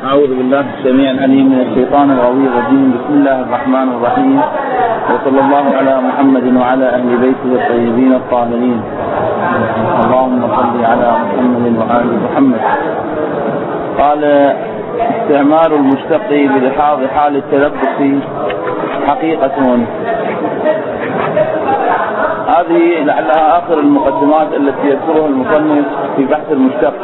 أعوذ بالله السميع العليم من الشيطان الرجيم. بسم الله الرحمن الرحيم، وصلى الله على محمد وعلى أهل بيته الطيبين الطاهرين. اللهم صل على محمد وآل محمد. قال: استعمال المشتق بلحاظ حال التلبس حقيقة. هذه لعلها آخر المقدمات التي يذكرها المصنف في بحث المشتق،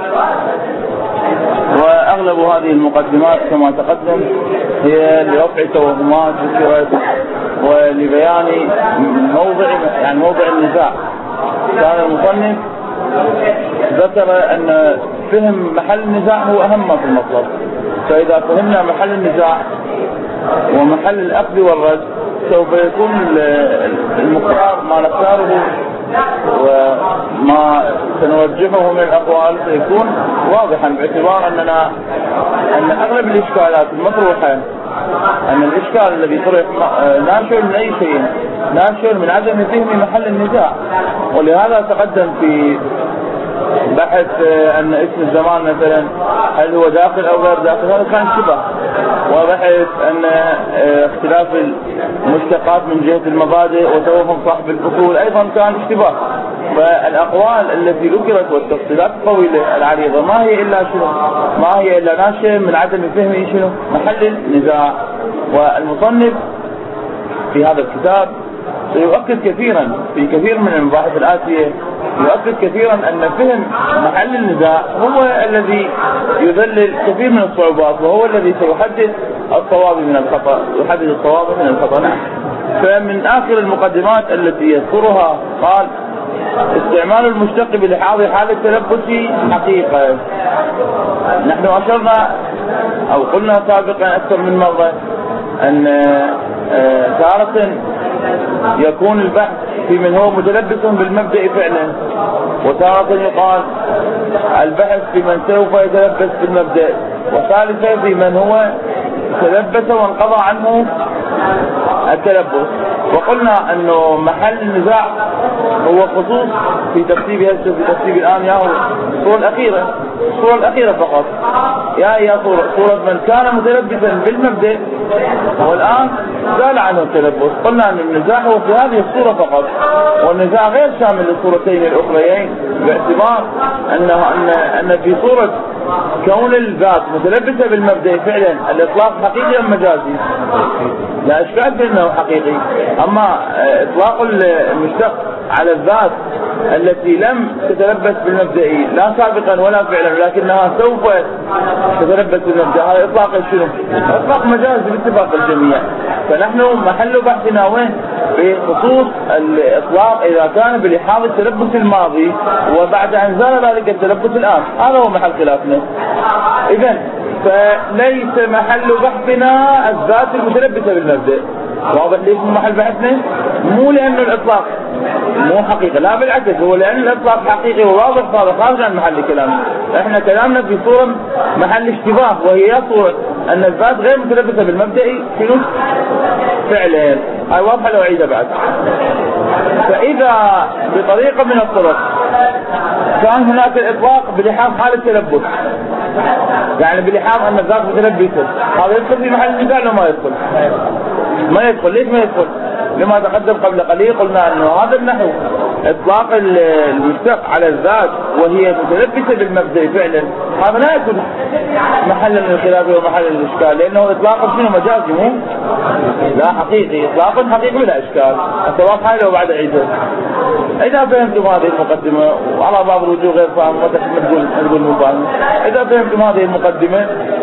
وأغلب هذه المقدمات كما تقدم هي لرفع توهمات ولبيان موضع النزاع. كان المصنف ذكر أن فهم محل النزاع هو أهم ما في المطلب، فإذا فهمنا محل النزاع ومحل الأخذ والرد سوف يكون المختار ما نختاره وما سنوجهه من الأقوال سيكون واضحا، باعتبار أن أغلب الإشكالات المطروحة، أن الإشكال الذي طرح ناشئ من أي شيء، ناشئ من عدم فهم محل النزاع. ولهذا تقدم في بحث أن اسم الزمان مثلا هل هو داخل أو غير داخل، هذا كان شبه، وبحث أن اختلاف المشتقات من جهة المبادئ وتوهم صاحب الفصول أيضا كان اشتباه. فالأقوال التي ذكرت والتفصيلات الطويلة العريضة ما هي إلا شنو؟ ما هي إلا ناشئ من عدم فهم شنو؟ محل النزاع. والمصنف في هذا الكتاب سيؤكد كثيرا في كثير من المباحث الآتية، يؤكد كثيرا أن فهم محل النزاع هو الذي يذلل كثير من الصعوبات، وهو الذي سيحدد الصواب من الخطأ، يحدد الصواب من الخطأ. فمن آخر المقدمات التي يذكرها قال: استعمال المشتق بلحاظ حال التلبس حقيقة. نحن أشرنا أو قلنا سابقا أكثر من مرة أن تارة يكون البحث في من هو متلبس بالمبدأ فعلا، وتارة يقال البحث في من سوف يتلبس بالمبدأ، وثالثا في من هو تلبس وانقضى عنه التلبس. وقلنا أنه محل النزاع هو خصوص في ترتيب الآن يا الصورة الأخيرة فقط، هي صورة من كان متلبسا بالمبدأ والآن زال عنه التلبس. قلنا أن النزاع هو في هذه الصورة فقط، والنزاع غير شامل للصورتين الأخريين، باعتبار أن في صورة كون الذات متلبسة بالمبدأ فعلا الإطلاق حقيقي أم مجازي؟ لا إشكال في أنه حقيقي. أما إطلاق المشتق على الذات التي لم تتلبس بالمبدأ لا سابقا ولا فعلا، لكنها سوف تتلبس بالمبدأ، هذا إطلاق شنو؟ إطلاق مجازي باتفاق الجميع. فنحن محل بحثنا وين؟ بخصوص الإطلاق إذا كان بلحاظ التلبس الماضي وبعد أن زال ذلك التلبس الآن، هذا هو محل خلافنا. إذن فليس محل بحثنا الذات المتلبسة بالمبدأ. واضح ليش محل بحثنا؟ مو لأنه الإطلاق مو حقيقة، لا بالعكس، هو لأن الإطلاق حقيقي وواضح صار خارج عن محل كلامنا. احنا كلامنا في صورة محل اشتباه، وهي صورة أن الذات غير متلبسة بالمبدأ شنو؟ فعلا. هاي واضحة لو أعيدها بعد. فإذا بطريقة من الطرق كان هناك الإطلاق بلحاظ حال التلبس، يعني بلحاظ أن الذات متلبسة، هذا يدخل في محل النزاع ولا ما يدخل؟ ما يدخل. ليش ما يدخل؟ لما تقدم قبل قليل قلنا أنه هذا النحو إطلاق المشتق على الذات وهي متلبسة بالمبدأ فعلا، هذا لا يكون محلا للخلاف ومحل الإشكال، لأنه إطلاق شنو؟ مجازي، مو لا حقيقي. إطلاق حقيقي ولا إشكال. الصواب هاي لو بعد عيده. إذا فهمتم هذه المقدمة، وعلى بعض الوجوه غير فاهم تقول مو فاهم، إذا فهمتم هذه المقدمة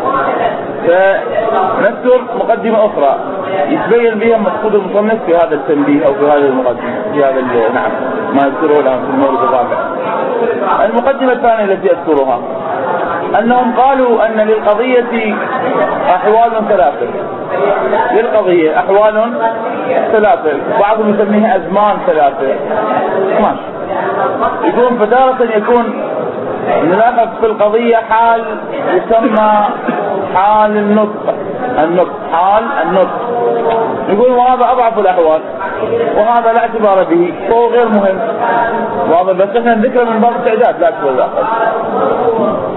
فنذكر مقدمة أخرى يتبين بها مقصود المصنف في هذا التنبيه أو في هذه المقدمة، في هذا نعم ما يذكره الآن في المورد الرابع. المقدمة الثانية التي أذكرها أنهم قالوا أن للقضية أحوال ثلاثة. للقضية أحوال ثلاثة، بعضهم يسميها أزمان ثلاثة. ماشي. يكون فتارة يكون نلاحظ في القضية حال يسمى حال النطق، حال النطق. يقول وهذا أضعف الأحوال وهذا لا اعتبار به وهو غير مهم. وهذا بس احنا نذكره من باب التعداد لا تقول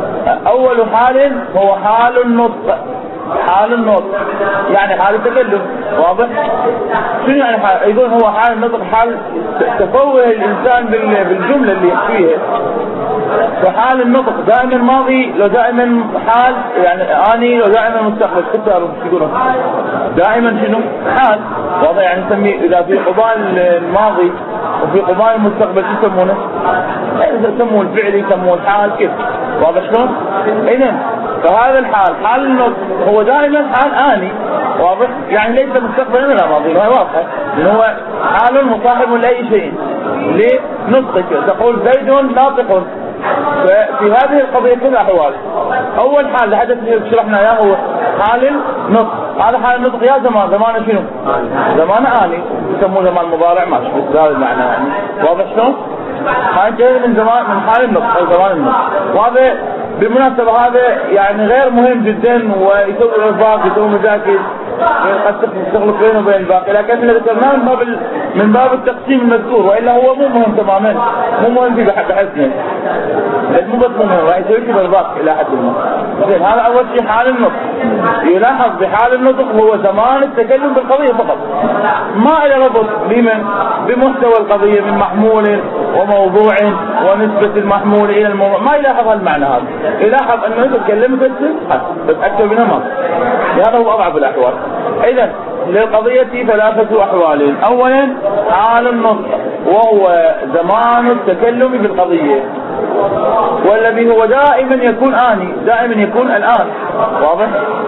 أول حال هو حال النطق، حال النطق يعني حال التكلم، واضح؟ شنو يعني حال؟ يقول هو حال النطق حال تفوه الإنسان بالجملة اللي يحكيها. فحال النطق دائما ماضي لو دائما حال، يعني آني لو دائما مستقبل، حتى يقولون دائما شنو؟ حال، واضح؟ يعني نسميه إذا في قضاء الماضي وفي قضاء المستقبل شو يسمونه؟ يسمون الفعل، يسمون الحال، كيف؟ واضح شلون؟ إذن فهذا الحال حال النطق هو دائما حال آني، واضح؟ يعني ليس مستقبلا ولا ماضي، هذا واضح، لأنه هو حال مصاحب لأي شيء لنطقك، تقول زيد ناطق. ففي هذه القضية كل أحوال. أول حال الحدث اللي شرحنا إياه هو حال النطق، هذا حال النطق يا زمان شنو؟ زمان آني، يسموه زمان مضارع، ماشي بس هذا المعنى يعني، واضح شلون؟ هاي جاي من زمان، من حال النطق أو زمان النطق. وهذا بالمناسبة هذا يعني غير مهم جدا، ويسوي إرفاق، يسوي مشاكل، قد تخلط بينه وبين الباقي، لكن اللي ذكرناه من باب التقسيم المذكور، وإلا هو مو مهم تماما، مو مهم في بحثنا، مو بس مو مهم، راح يسوي في بالباق إلى حد ما. زين، هذا أول شيء حال النطق. يلاحظ بحال النطق هو زمان التكلم بالقضية فقط، ما إلى ربط بمن بمحتوى القضية من محمول وموضوع ونسبة المحمول إلى الموضوع، ما يلاحظ المعنى هذا. يلاحظ أنه إذا تكلمت بس أكثر منها ما، هذا هو أضعف الأحوال. إذن للقضية ثلاثة أحوال. أولا حال النطق وهو زمان التكلم بالقضية، والذي هو دائما يكون آني، دائما يكون الآن، واضح؟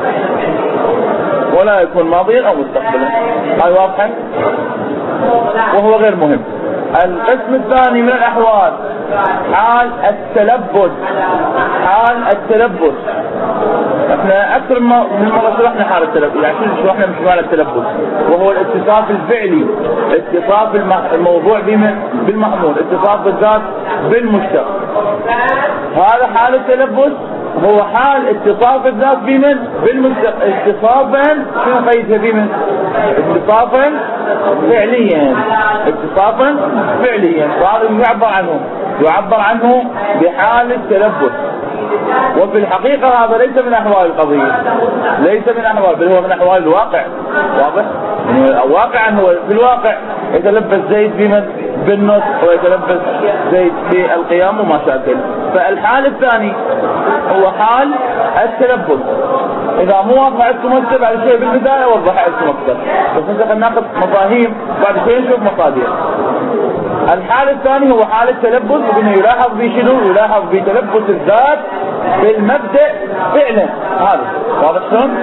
ولا يكون ماضيا أو مستقبلا، هاي واضحة؟ وهو غير مهم. القسم الثاني من الأحوال حال التلبس، حال التلبس. احنا اكثر من مرة شرحنا حال التلبس، يعني شرحنا مش معنى التلبس، وهو الاتصاف الفعلي، اتصاف الموضوع بالمحمول، اتصاف الذات بالمشتق. هذا حال التلبس هو حال اتصاف الذات بالمشتق، اتصافا شنو قيدها بمن؟ اتصافا فعليا، اتصافا فعليا، وهذا يعبر عنه بحال التلبس. وفي الحقيقة هذا ليس من أحوال القضية، ليس من أحوال، بل هو من أحوال الواقع، واضح؟ واقعا هو في الواقع يتلبس زيد بالنطق، ويتلبس زيد بالقيام وما شاكل. فالحال الثاني هو حال التلبس. إذا مو واضح عندكم هسه بعد شوي بالبداية أوضح عندكم أكثر، بس انت خلينا ناخذ مفاهيم بعد شوي نشوف مصادر. الحال الثاني هو حال التلبس، وبنه يلاحظ بشنو؟ يلاحظ بتلبس الذات بالمبدأ فعلا، هذا واضح شلون؟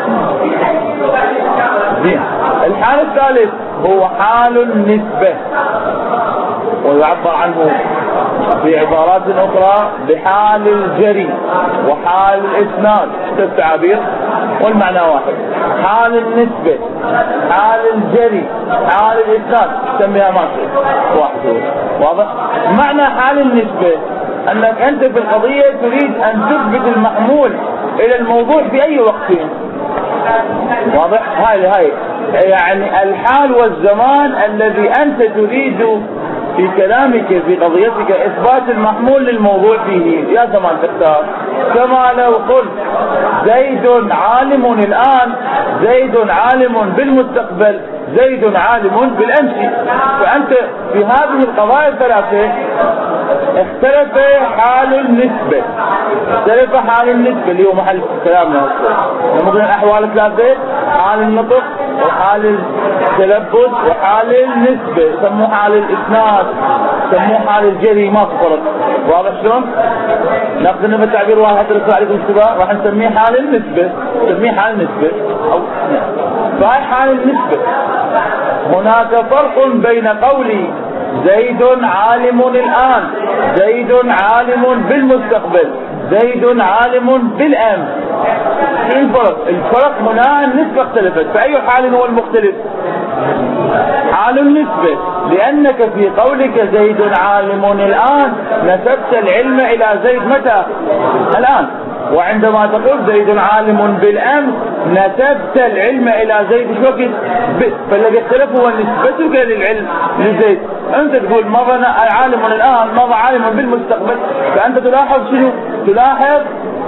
زين. الحال الثالث هو حال النسبة، ويعبر عنه في عبارات أخرى بحال الجري وحال الإسناد، التعابير والمعنى واحد. حال النسبة، حال الجري، حال الإسناد، سميها ماشي واحد، واضح؟ معنى حال النسبة أنك أنت في القضية تريد أن تثبت المحمول إلى الموضوع في أي وقت، واضح؟ هاي يعني الحال والزمان الذي أنت تريد في كلامك في قضيتك إثبات المحمول للموضوع فيه، يا زمان تختار. كما لو قلت زيد عالم الآن، زيد عالم بالمستقبل، زيد عالم بالأمس. فأنت في هذه القضايا الثلاثة اختلف حال النسبة، اختلف حال النسبة اللي هو محل كلامنا. نقول الأحوال الثلاثة: حال النطق وحال التلبس وحال النسبة، يسموه حال الإسناد، يسموه حال الجري، ما فرق، واضح شلون؟ ناخذ لنا تعبير واحد حتى يطلع عليكم اشتباه، راح نسميه حال النسبة، نسميه حال النسبة أو فهي حال النسبة. هناك فرق بين قولي زيد عالم الآن، زيد عالم بالمستقبل، زيد عالم بالأمس. شو الفرق؟ الفرق هنا النسبة اختلفت. فأي حال هو المختلف؟ حال النسبة، لأنك في قولك زيد عالم الآن نسبت العلم إلى زيد متى؟ الآن. وعندما تقول زيد عالم بالأمس نسبت العلم إلى زيد شو وقت؟ فالذي اختلف هو نسبتك للعلم لزيد. أنت تقول مضى عالم الآن، مضى عالم بالمستقبل، فأنت تلاحظ شنو؟ تلاحظ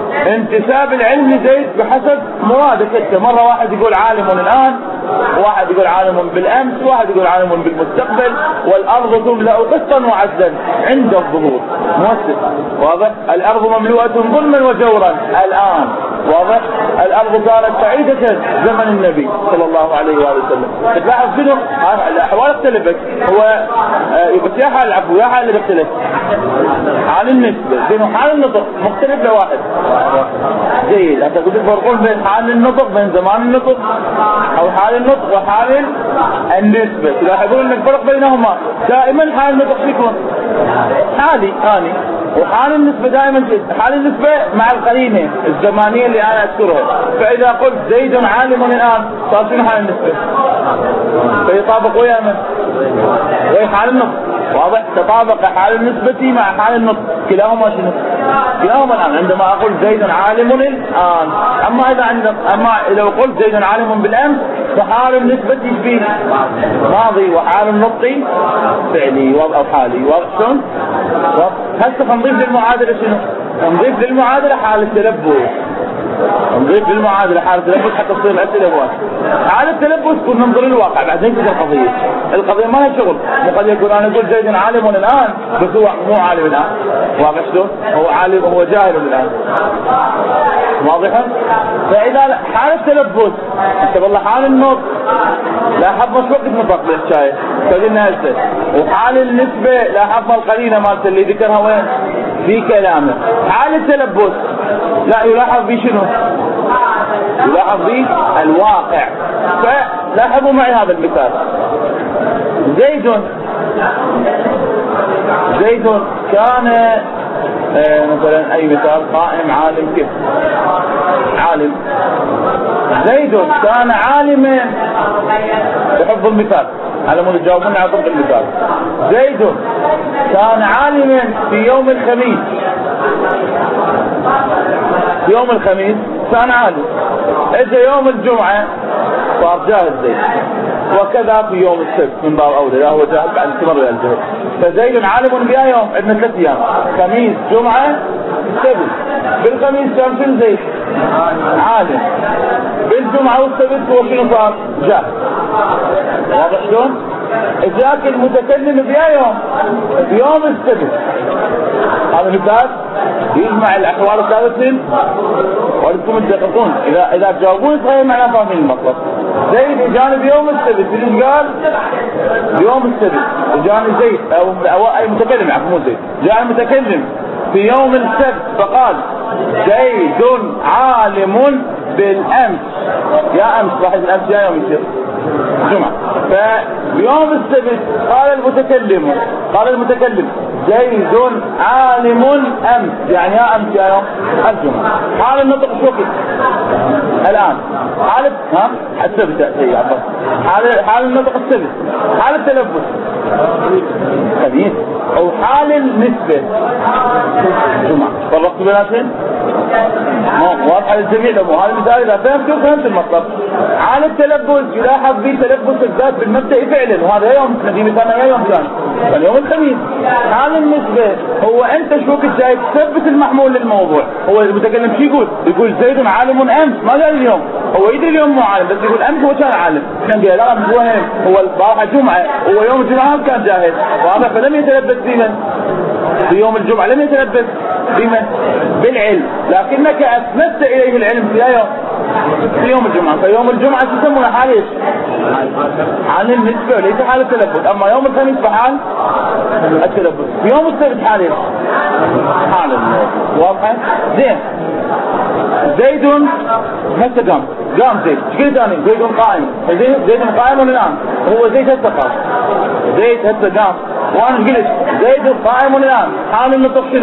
انتساب العلم لزيد بحسب مرادك انت. مرة واحد يقول عالم الآن، واحد يقول عالم بالأمس، واحد يقول عالم بالمستقبل. والأرض تملأ قسطا وعدلا عند الظهور، موسف واضح. الأرض مملوءة ظلما وجورا الآن، واضح. الأرض كانت سعيدة زمن النبي صلى الله عليه وآله وسلم. تلاحظ شنو الأحوال اختلفت. هو بس يا حال العفو، يا حال اللي بيختلف حال النسبة بين حال النطق مختلف لواحد. جيد. أنت قلت الفرقون بين حال النطق، بين زمان النطق أو حال النطق وحال النسبة. تلاحظون أن الفرق بينهما دائما حال النطق يكون حالي آني، وحال النسبة دائما حال النسبة مع القرينة الزمانية اللي أنا أذكرها. فإذا قلت زيد عالم الآن صار شنو حال النسبة؟ فيطابق ويا من؟ ويا حال النطق، واضح. تطابق حال النسبة مع حال النطق، كلاهما شنو؟ كلاهما الآن. عندما أقول زيد عالم الآن. أما إذا قلت زيد عالم بالأمس فحال النسبة فيه ماضي وحال النطق فعلي أو حالي، واضح شلون؟ هسه نضيف للمعادلة شنو؟ نضيف للمعادلة حال التلبس. نضيف للمعادلة حال التلبس حتى تصير الأسئلة واحد. حال التلبس كنا ننظر للواقع بعدين تجي القضية ما هي شغل. وقد يكون أنا أقول زيد عالم الآن بس هو مو عالم الآن، واضح شلون؟ هو عالم، هو جاهل الآن، واضحة. فإذا حال التلبس انت والله حال النطق لاحظنا شو وقت نطق بالحكاية فقلنا هسه. وحال النسبة لاحظنا القرينة مالت اللي ذكرها وين؟ في كلامه. حال التلبس لا يلاحظ به شنو؟ يلاحظ به الواقع. فلاحظوا معي هذا المثال. زيد كان مثلا أي مثال قائم عالم كيف عالم. زيد كان عالما بحفظ المثال على مود تجاوبون على طرق المثال. زيد كان عالما في يوم الخميس. في يوم الخميس كان عالم. اجى يوم الجمعة صار جاهل زيد. وكذا في يوم السبت من باب أولى، لا هو جاهل بعد استمر إلى الجهل. فزيد عالم بها يوم، عندنا 3 أيام، خميس جمعة سبت. بالخميس كان في زيد عالم، بالجمعة والسبت هو شنو صار؟ جاهل، واضح شلون؟ جاك المتكلم بها يوم، في يوم السبت. هذا مثال يجمع الأحوال الثلاثة وأنتم تدققون. إذا تجاوبون صحيح معناه فاهمين المطلب. زيد اجاني بيوم السبت، اللي قال بيوم السبت اجاني زيد أو أي متكلم، عفوا مو زيد، جاء المتكلم في يوم السبت فقال زيد عالم بالأمس. يا أمس واحد الأمس يا يوم يصير جمعة. فبيوم السبت قال المتكلم زيد عالم أمس، يعني يا أمس يا يوم الجمعة. حال النطق شو وقت؟ الآن. حال السبت حال النطق السبت. حال التلفظ خميس. أو حال النسبة جمعة. فرقت بيناتهم؟ واضح للجميع. لو هذا المثال إذا فهمت المطلب. حال التلبس يلاحظ به تلبس الذات بالمبدأ فعلا، وهذا يوم في مثالنا يوم ثاني فاليوم الخميس. حال النسبة هو أنت شو كنت جاي تثبت المحمول للموضوع. هو المتكلم شو يقول زيد عالم أمس، ما قال اليوم. هو يدري اليوم مو عالم، بس يقول أمس هو كان عالم. كان قال لا مش وهم، هو البارحة جمعة، هو يوم الجمعة كان جاهل، وهذا فلم يتلبس بمن؟ في يوم الجمعة لم يتلبس بمن؟ بالعلم، لكنك أسندت إليه العلم في يوم الجمعة. فيوم الجمعة تسمونه حال ايش؟ حال النسبة وليس حال التلبس. أما يوم الخميس فحال التلبس. في يوم السبت حال ايش؟ حال النسبة. واضحة؟ زين. زيد هسه قام زيد. ايش قلت أنا؟ زيد قائم. زيد قائم الآن. هو زيد هسه قام. زيد هسه قام. وانا قلت زيد قائم الآن. حال النطق شنو؟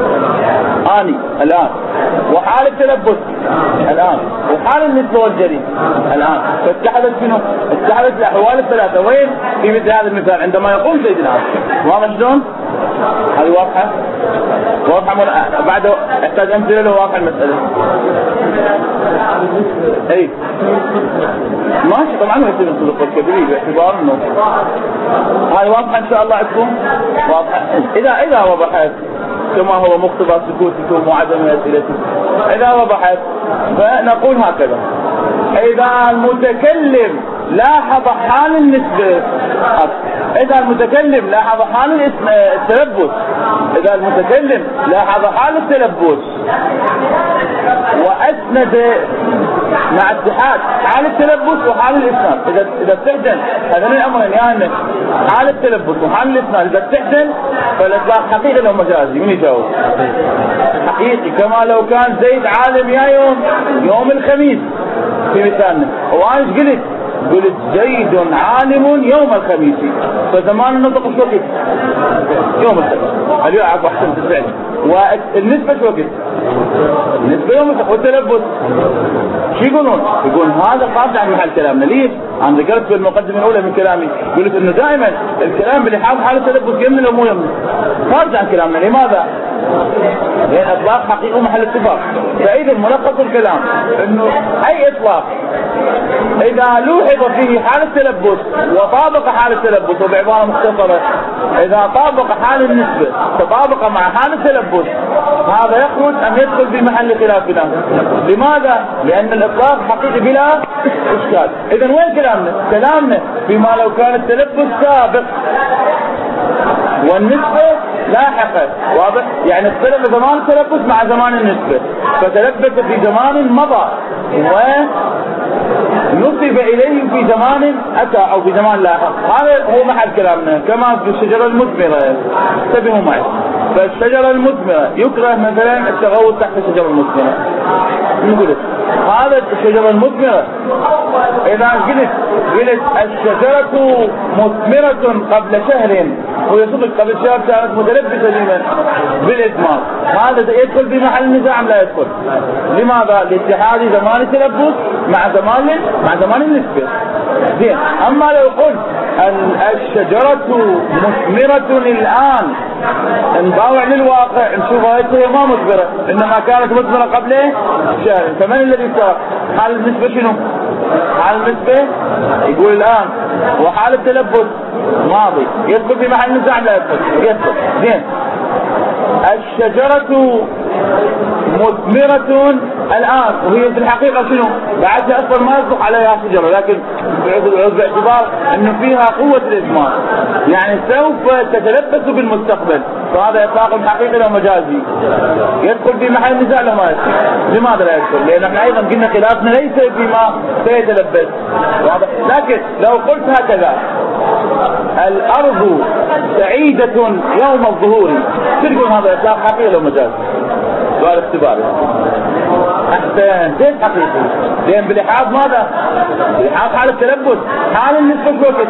آني الآن. وحال التلبس الآن. وحال النسبة والجري الآن. فاتحدت شنو؟ اتحدت الأحوال الثلاثة. وين؟ في مثل هذا المثال عندما يقوم زيد الآن. واضح شلون؟ هذه واضحة؟ بعد احتاج أمثلة له واقع المسألة. اي ماشي طبعا ما يصير نصدق الكبير باعتبار انه هاي واضحة ان شاء الله عندكم واضحة. اذا وضحت كما هو مقتضى سكوتكم وعدم أسئلتكم. إذا وضحت فنقول هكذا: إذا المتكلم لاحظ حال النسبة، إذا المتكلم لاحظ حال التلبس، إذا المتكلم لاحظ حال التلبس وأسند مع اتحاد حال التلبس وحال الإسناد، إذا استخدم هذين الأمرين يعني حال التلبس وحال الإسناد، إذا استخدم فالإطلاق حقيقي لو مجازي. من يجاوب؟ حقيقي، كما لو كان زيد عالم يا يوم الخميس في مثالنا، وأنا قلت زيد عالم يوم الخميس، فزمان النطق شو وقت؟ يوم الخميس. اليوم عفوا أحسن تسعد. والنسبة شو وقت؟ النسبة يوم الخميس. والتلبس شو يقولون؟ يقولون هذا خارج عن محل كلامنا. ليش؟ أنا ذكرت في المقدمة الأولى من كلامي قلت إنه دائما الكلام اللي حاط حال التلبس يمني أو مو يمني خارج عن كلامنا. لماذا؟ لأن إطلاق حقيقي محل اتفاق. فإذا ملخص الكلام إنه أي إطلاق إذا لوحظ فيه حال التلبس وطابق حال التلبس، وبعبارة مختصرة إذا طابق حال النسبة تطابق مع حال التلبس، هذا يخرج أم يدخل في محل خلافنا. لماذا؟ لأن الإطلاق حقيقي بلا إشكال. إذن وين كلامنا؟ كلامنا فيما لو كان التلبس سابق والنسبة لاحقة. واضح؟ يعني اختلف زمان التلبس مع زمان النسبة، فتلبس في زمان مضى ونسب إليه في زمان أتى أو في زمان لاحق. هذا هو محل كلامنا. كما في الشجرة المثمرة، انتبهوا معي، فالشجرة المثمرة يكره مثلا التغوط تحت الشجرة المثمرة. نقول هذا الشجرة المثمرة، إذا قلت الشجرة مثمرة قبل شهر، وهي صدق قبل شهر كانت متلبسة لمن؟ بالإثمار. هذا يدخل في محل النزاع أم لا يدخل؟ لماذا؟ لاتحاد زمان التلبس مع زمان النسبة. زين. أما لو قلت الشجرة مثمرة الآن، نضاوع للواقع نشوفها هي ما مثمرة، إنما كانت مثمرة قبل شهر، فمن الذي سبق؟ حال النسبة شنو؟ حال النسبة يقول الآن، وحال التلبس ماضي. يدخل في محل النزاع لا يدخل. زين. الشجرة مثمرة الآن، وهي في الحقيقة شنو؟ بعدها أصلا ما يصدق عليها شجرة، لكن باعتبار أنه فيها قوة الإثمار يعني سوف تتلبس بالمستقبل، فهذا إطلاق حقيقي أو مجازي. يدخل في محل النزاع لو ما يدخل. لماذا لا يدخل؟ لأن احنا أيضا قلنا خلافنا ليس فيما سيتلبس. لكن لو قلت هكذا الأرض سعيدة يوم الظهور، تقول هذا إطلاق حقيقي أو مجازي؟ سؤال اختباري. أحسن. زين حقيقي. لأن بالإحاط ماذا؟ بالإحاط حال التلبس، حال النسبة وقت؟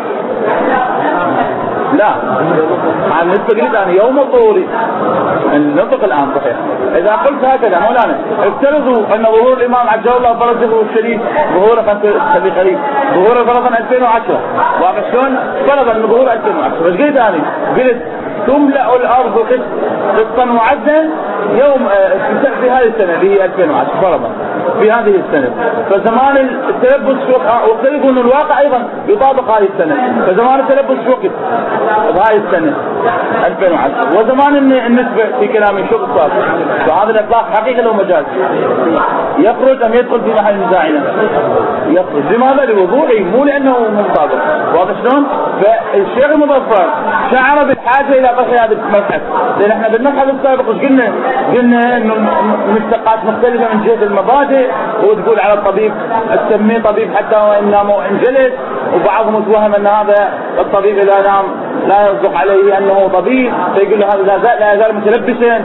لا، حال النسبة قلت أنا يوم الظهور. النطق الآن صحيح. إذا قلت هكذا مولانا افترضوا أن ظهور الإمام عجل الله فرجه الشريف ظهوره خلي قريب، ظهوره فرضا 2010، واقع شلون؟ فرضا أن ظهور 2010. بس قلت أنا تملأ الأرض قسطا وعدلا يوم في هذه السنة اللي هي 2010 فرضا في هذه السنة، فزمان التلبس واختلفوا أن الواقع أيضا يطابق هذه السنة، فزمان التلبس وقت هذه السنة 2010، وزمان النسبة في كلام الشغل صار. فهذا الإطلاق حقيقة لو مجاز يخرج أم يدخل في محل نزاعنا؟ يخرج. لماذا؟ لوضوحه، مو لأنه مطابق. واضح شلون؟ فالشيخ المظفر شعر بالحاجة إلى طرح هذا المبحث، لأن احنا بالمبحث السابق قلنا إنه المشتقات مختلفة من جهة المبادئ، وتقول على الطبيب تسميه طبيب حتى وإن نام وإن جلس، وبعضهم يتوهم أن هذا الطبيب إذا نام لا يصدق عليه أنه طبيب، فيقول له هذا لا يزال متلبسا.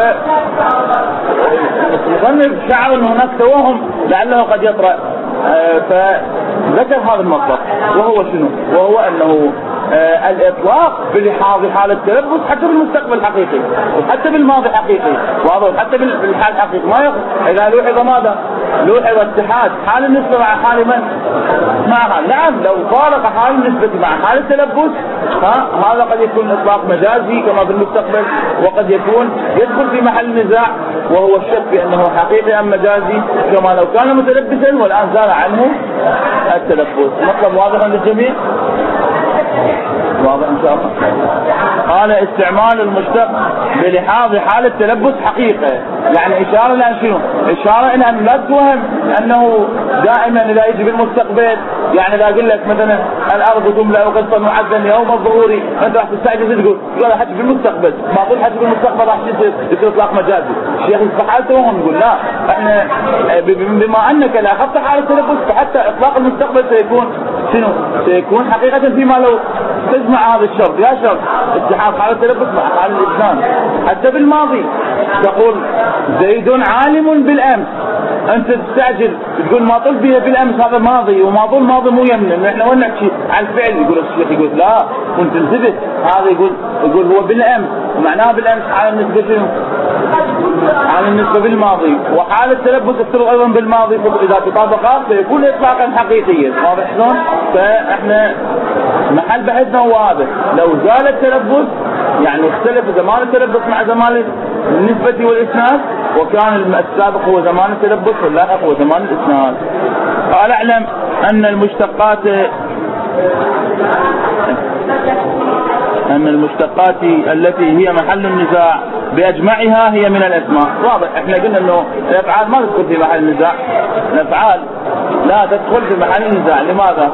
فمصنف شعر أن هناك توهم لعله قد يطرأ، فذكر هذا المطلق، وهو شنو؟ وهو أنه الإطلاق بلحاظ حال التلبس حتى بالمستقبل حقيقي وحتى بالماضي حقيقي، وحتى بالحال حقيقي ما يخرج. إذا لوحظ ماذا؟ لوحظ اتحاد حال النسبة مع حال من؟ مع حال. نعم، لو فارق حال النسبة مع حال التلبس هذا قد يكون إطلاق مجازي كما في المستقبل، وقد يكون يدخل في محل نزاع وهو الشك بأنه حقيقي أم مجازي، كما لو كان متلبسا والآن زال عنه التلبس. مطلب واضح للجميع. واضح إن شاء الله. قال استعمال المشتق بلحاظ حال التلبس حقيقة، يعني إشارة لأن شنو؟ إشارة إلى أن لا توهم أنه دائما إذا يجي بالمستقبل، يعني إذا أقول لك مثلا الأرض تملأ قسطا وعدا يوم الظهور، أنت راح تستعجل تقول حكي بالمستقبل، ما أقول حكي بالمستقبل راح يصير إطلاق مجازي. الشيخ يصبح حالتهم نقول لا، احنا بما أنك لا أخذت حال التلبس فحتى إطلاق المستقبل سيكون شنو؟ سيكون حقيقة فيما لو تجمع هذا الشرط، يا شرط اتحاد حال التلبس مع حال الإنسان. حتى بالماضي تقول زيد عالم بالأمس، أنت تستعجل تقول ما طل بها بالأمس، هذا ماضي، وما طول ماضي مو يمن، احنا وين نحكي على الفعل. يقول الشيخ يقول لا كنت انتبه، هذا يقول هو بالأمس، معناه بالأمس على النسبة شنو؟ على النسبة بالماضي، وحال التلبس يصير أيضا بالماضي، إذا تطابقا سيكون إطلاقا حقيقيا. واضح شلون؟ فإحنا محل بحثنا هو هذا، لو زال التلبس يعني اختلف زمان التلبس مع زمان النسبة والإسناد، وكان السابق هو زمان التلبس واللاحق هو زمان الإسناد. قال اعلم أن المشتقات التي هي محل النزاع بأجمعها هي من الأسماء. واضح احنا قلنا انه الأفعال ما تدخل في محل النزاع، الأفعال لا تدخل في محل النزاع. لماذا؟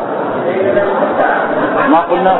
ما قلنا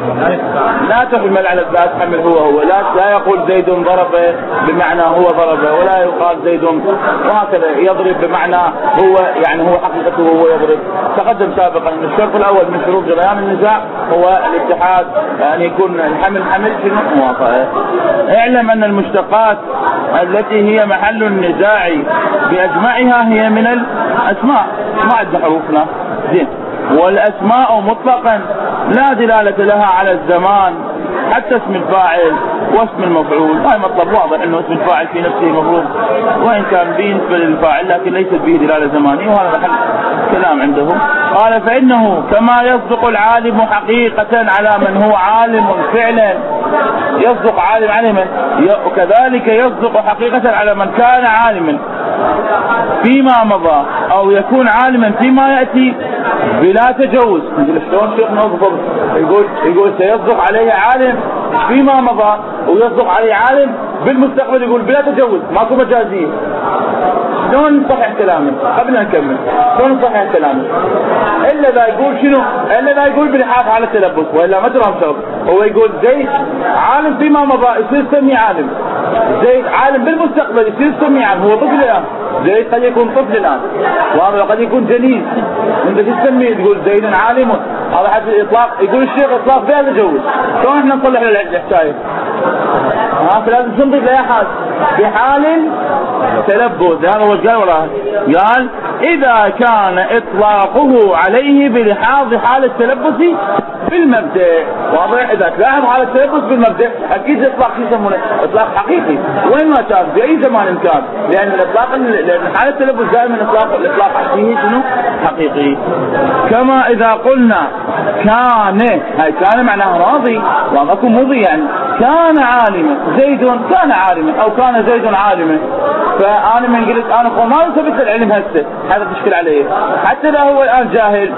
لا تحمل على الذات حمل هو لا يقول زيد ضرب بمعنى هو ضرب، ولا يقال زيد وهكذا يضرب بمعنى هو، يعني هو حقيقته هو يضرب. تقدم سابقا ان الشرط الاول من شروط جريان النزاع هو الاتحاد، ان يكون الحمل حمل في موافقه. اعلم ان المشتقات التي هي محل النزاع باجمعها هي من الاسماء. ما عندنا حروفنا زين. والأسماء مطلقا لا دلالة لها على الزمان، حتى اسم الفاعل واسم المفعول. هاي مطلب واضح انه اسم الفاعل في نفسه مفروض وإن كان بالنسبة للفاعل، لكن ليست به دلالة زمانية، وهذا محل كلام عندهم. قال فإنه كما يصدق العالم حقيقة على من هو عالم فعلا، يصدق عالم على من، وكذلك يصدق حقيقة على من كان عالما فيما مضى أو يكون عالما فيما يأتي بلا تجوز. نقول شلون شيخ نوظف؟ يقول سيصدق عليه عالم فيما مضى ويصدق عليه عالم بالمستقبل، يقول بلا تجوز، ماكو مجازية. شلون نصحح كلامه قبل أن نكمل؟ شلون نصحح كلامه؟ إلا ذا يقول شنو؟ إلا ذا يقول بالحاف على التلبس، وإلا ما ترى شرط. هو يقول زيد عالم فيما مضى يصير سمي عالم، زيد عالم بالمستقبل يصير سمي عالم. هو طفل الآن، زيد قد يكون طفل الآن، وهذا قد يكون جنين، انت تسميه تقول زيد عالم، هذا حتى الاطلاق. يقول الشيخ اطلاق بها تجوز. شلون احنا نصلح الحكايه؟ فلازم نضيف لا حال بحال تلبس. هذا هو قال وراه، قال اذا كان اطلاقه عليه بلحاظ حال التلبس بالمبدأ. واضح؟ اذا تلاحظ حال التلبس بالمبدأ اكيد اطلاق يسمونه اطلاق حقيقي وين ما كان في اي زمان كان، لان الاطلاق لان حال التلبس دائما الاطلاق فيه شنو؟ حقيقي. كما اذا قلنا كان، هاي كان معناها راضي وماكو مضي، يعني كان عالما زيد كان عالما او كان زيد عالما. فانا من قلت انا ما انثبت العلم هسه، هذا تشكل عليه. حتى اذا هو الان جاهل،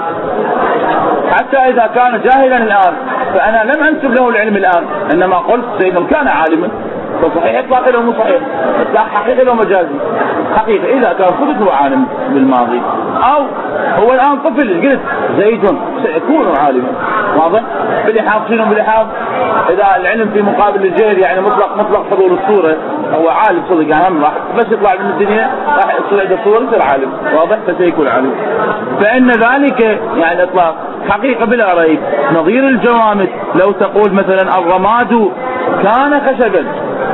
حتى اذا كان جاهلا الان فانا لم انسب له العلم الان، انما قلت زيد كان عالما. فصحيح اطلاق له مو صحيح، اطلاق حقيقي له مجازي. حقيقي اذا كان صدق هو عالم بالماضي، او هو الان طفل قلت زيد سيكون عالما. واضح؟ بلحاظ شنو؟ بلحاظ اذا العلم في مقابل الجهل، يعني مطلق حضور الصوره، هو عالم صدق، يعني هم راح بس يطلع من الدنيا راح يصير عنده صوره يصير عالم. واضح؟ فسيكون عالم. فان ذلك يعني الاطلاق حقيقه بلا ريب. نظير الجوامد لو تقول مثلا الرماد كان خشبا،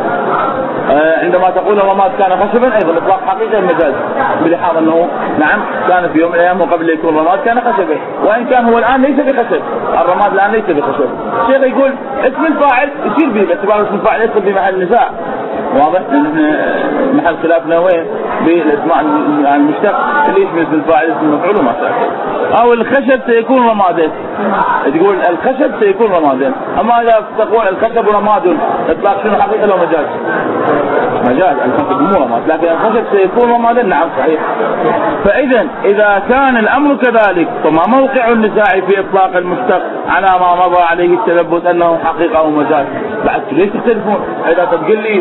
عندما تقول الرماد كان خشبا ايضا اطلاق حقيقي المجاز، بلحاظ انه نعم كان في يوم من الايام وقبل يكون الرماد كان خشبا، وان كان هو الان ليس بخشب، الرماد الان ليس بخشب. الشيخ يقول اسم الفاعل يصير به، باعتبار اسم الفاعل يدخل في محل النزاع. واضح؟ محل خلافنا وين؟ بالاسماء المشتق اللي يشمل اسم الفاعل اسم المفعول وما شابه. او الخشب سيكون رمادا، تقول الخشب سيكون رمادا. اما اذا تقول الخشب رماد اطلاق شنو؟ حقيقه لو مجاز. مجاز الخشب مو رماد، لكن الخشب سيكون رمادا نعم صحيح. فإذا إذا كان الأمر كذلك فما موقع النزاع في إطلاق المشتق على ما مضى عليه التلبس أنه حقيقة أو مجاز؟ بعد ليش تختلفون؟ إذا تقول لي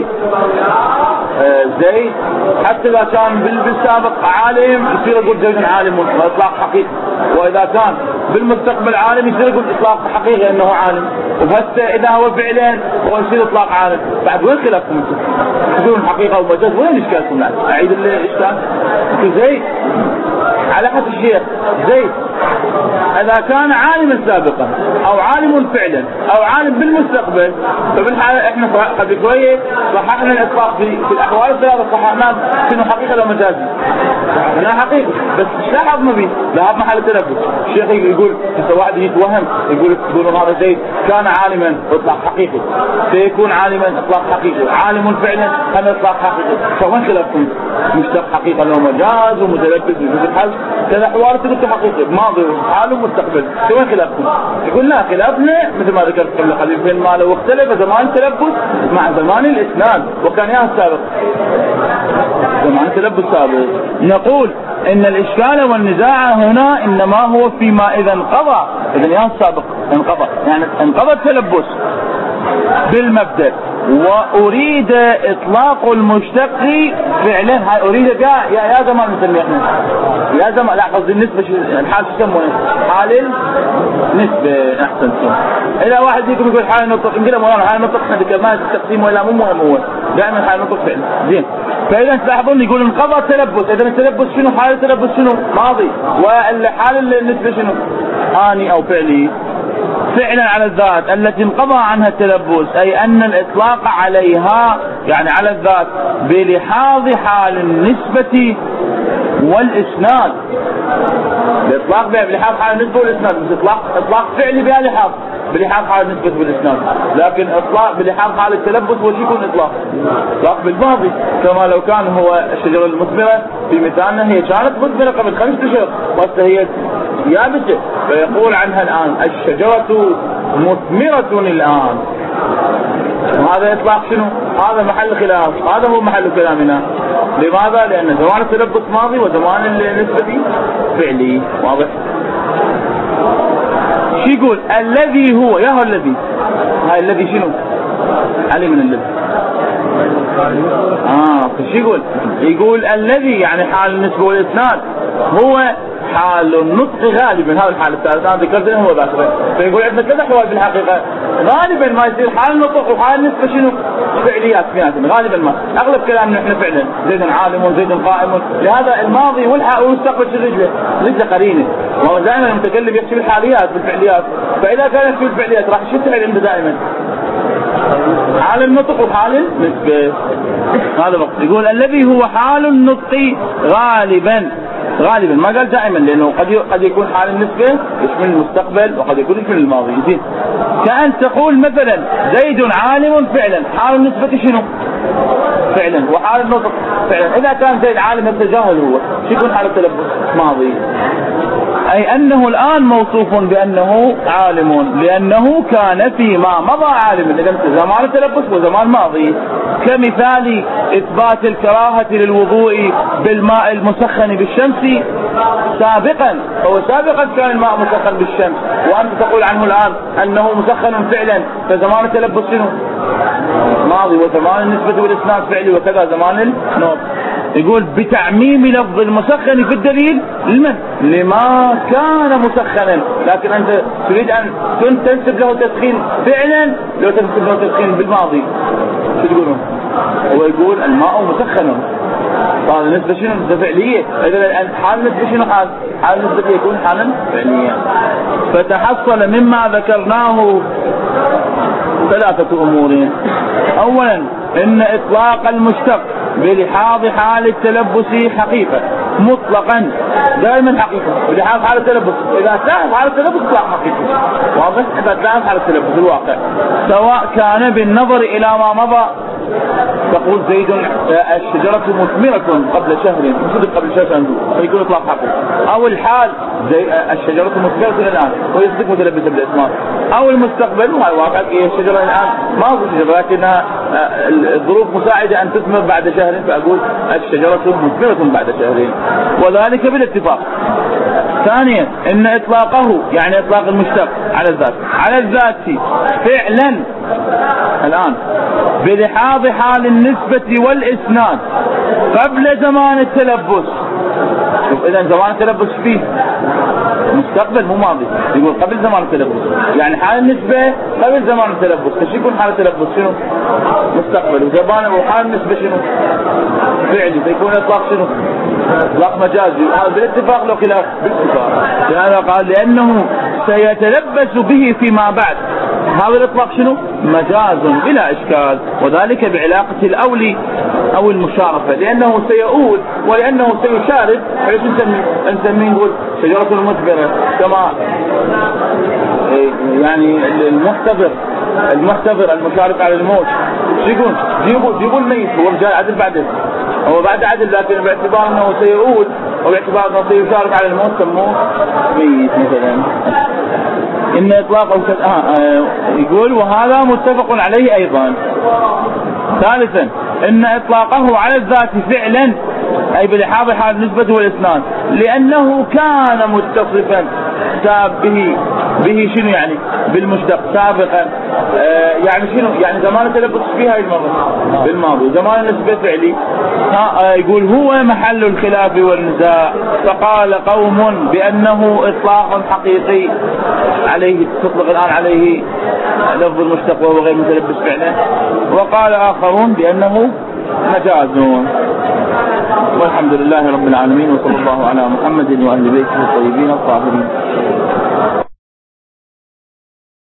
زيد حتى إذا كان بالسابق عالم يصير يقول زيد عالم وإطلاق حقيقي، وإذا كان بالمستقبل عالم يصير يقول إطلاق حقيقي أنه عالم، وهسه إذا هو فعلا هو يصير إطلاق عالم. بعد وين خلافكم انتم؟ تقولون حقيقة ومجاز، وين إشكالكم؟ يعني أعيد الإشكال. زيد على حد الشيخ زيد إذا كان عالما سابقا أو عالم فعلا أو عالم بالمستقبل، فبالحالة إحنا قبل شوية صححنا الإطلاق في الأحوال الثلاثة، صححنا شنو حقيقة لو مجازي؟ لا حقيقة، بس إيش لاحظنا به؟ لاحظنا حالة التلبس. الشيخ يقول إذا واحد يتوهم يقولون هذا زيد كان عالما إطلاق حقيقي، سيكون عالما إطلاق حقيقي، عالم فعلا هذا إطلاق حقيقي. فوين خلافكم؟ مشتق حقيقة لو مجاز ومتلبس بجزء الحج كذا حوار تقول حقيقي ماضي وحال ومستقبل، وين خلافكم؟ يقول لا خلافنا مثل ما ذكرت قبل قليل بين ما لو اختلف زمان التلبس مع زمان الإسناد، وكان يا السابق زمان التلبس سابق. نقول إن الإشكال والنزاع هنا إنما هو فيما إذا انقضى، إذا يا السابق انقضى، يعني انقضى التلبس بالمبدأ وأريد إطلاق المشتق فعلا. هاي أريد يا زمان نسميه احنا يا زمان، لا قصدي النسبة الحال شو يسمونه؟ حال النسبة أحسن. إذا واحد يقول حال النطق نقول مولانا حال النطق احنا ذكرناه التقسيم ولا مو مهم، هو دائما حال النطق فعل زين. فإذا تلاحظون يقول انقضى التلبس، إذا التلبس شنو؟ حال التلبس شنو؟ ماضي، والحال النسبة شنو؟ آني أو فعلي. فعلا على الذات التي انقضى عنها التلبس، أي أن الإطلاق عليها يعني على الذات بلحاظ حال النسبة والإسناد. الإطلاق بلحاظ حال النسبة والإسناد، بس إطلاق فعلي بها بلحاظ حال النسبة والإسناد، لكن إطلاق بلحاظ حال التلبس وش يكون إطلاق بالماضي، كما لو كان هو الشجرة المثمرة في مثالنا هي كانت مثمرة قبل 5 أشهر وهسه هي يابسة، فيقول عنها الآن الشجرة مثمرة الآن. وهذا إطلاق شنو؟ هذا محل خلاف، هذا هو محل كلامنا. لماذا؟ لأن زمان التلبس ماضي وزمان النسبة فعلي. واضح؟ شو يقول؟ الذي هو يا هو الذي، هاي الذي شنو؟ علي من الذي. شو يقول الذي يعني حال النسبة والإسناد هو حال النطق غالبا، هذا الحال الثالث انا ذكرت هو ذاكره. فيقول عندنا كذا حوال بالحقيقه غالبا ما يصير حال النطق وحال النسبه شنو؟ فعليات فياتنا غالبا، ما اغلب كلامنا احنا فعلا زيد عالم وزيد قائم، لهذا الماضي والمستقبل شو رجله قرينه، وهو دائما المتكلم يحكي بالحاليات بالفعليات، فاذا كانت في الفعليات راح يشتغل عنده دائما حال النطق وحال النسبه. هذا وقت يقول الذي هو حال النطق غالبا ما قال دائما، لانه قد يكون حال النسبه يشمل المستقبل وقد يكون يشمل الماضي. زين، كأن تقول مثلا زيد عالم فعلا، حال النسبه شنو؟ فعلا، وحال النطق فعلا. اذا كان زيد عالم التجاهل هو شو يكون حال التلبس؟ ماضي، أي أنه الآن موصوف بأنه عالم لأنه كان فيما مضى عالما، إذا زمان التلبس وزمان ماضي. كمثال إثبات الكراهة للوضوء بالماء المسخن بالشمس سابقا، فهو سابقا كان الماء مسخن بالشمس، وأنت تقول عنه الآن أنه مسخن فعلا، فزمان التلبس شنو؟ ماضي، وزمان النسبة والإسناد فعلي، وكذا زمان النوم. يقول بتعميم لفظ المسخن في الدليل لما كان مسخنا، لكن أنت تريد أن تنسب له تسخين فعلا، لو تنسب له تسخين بالماضي شو تقولون؟ هو يقول الماء مسخن، هذا النسبة شنو؟ نسبة فعلية. إذا حال النسبة شنو؟ حال النسبة يكون حالا فعليا. فتحصل مما ذكرناه 3 أمور. أولا إن إطلاق المشتق بلحاظ حال التلبس حقيقة مطلقا، دائما حقيقة بلحاظ حال التلبس. إذا تلاحظ حال التلبس إطلاق حقيقة، واضح؟ إذا تلاحظ حال التلبس الواقع، سواء كان بالنظر إلى ما مضى، تقول زيد الشجرة مثمرة قبل شهر، صدق قبل شهر فيكون إطلاق حقيقة، أو الحال زي الشجرة مثمرة الآن ويصدق متلبسة بالإثمار، أو المستقبل وهي واقع الشجرة الآن ما هو شجرة لكنها الظروف مساعدة أن تثمر بعد شهر، فأقول الشجرة مثمرة بعد شهرين، وذلك بالاتفاق. ثانيا إن إطلاقه يعني إطلاق المشتق على الذات فعلا الآن بلحاظ حال النسبة والإسناد قبل زمان التلبس. شوف إذا زمان التلبس فيه مستقبل مو ماضي، يقول قبل زمان التلبس، يعني حال النسبة قبل زمان التلبس، ايش يكون حال التلبس؟ شنو؟ مستقبل. وزمان وحال النسبة شنو؟ فعلي، فيكون إطلاق شنو؟ إطلاق مجازي. وهذا بالاتفاق لو خلاف بالاتفاق. لهذا قال لأنه سيتلبس به فيما بعد، هذا الإطلاق شنو؟ مجاز بلا إشكال، وذلك بعلاقة الأولي أو المشارفة، لأنه سيؤول ولأنه سيشارف. فإيش نسميه؟ نقول شجرة المثمرة، كما يعني المحتضر المشارف على الموت. يقول جيبوا الميت، هو رجال عدل بعده، هو بعد عدل، لكن باعتبار أنه سيؤول وباعتبار أنه سيشارف على الموت سموه ميت مثلا. إن إطلاقه يقول وهذا متفق عليه أيضا. ثالثا إن إطلاقه على الذات فعلا أي بلحاظ حال النسبة والإسناد، لأنه كان متصفا به شنو يعني؟ بالمشتق سابقا. يعني شنو؟ يعني زمان التلبس فيها بالماضي، زمان النسبة فعلي. يقول هو محل الخلاف والنزاع. فقال قوم بأنه إطلاق حقيقي عليه، تطلق الآن عليه لفظ المشتق وهو غير متلبس فعلا، وقال آخرون بأنه مجاز. والحمد لله رب العالمين، وصلى الله على محمد وأهل بيته الطيبين الطاهرين.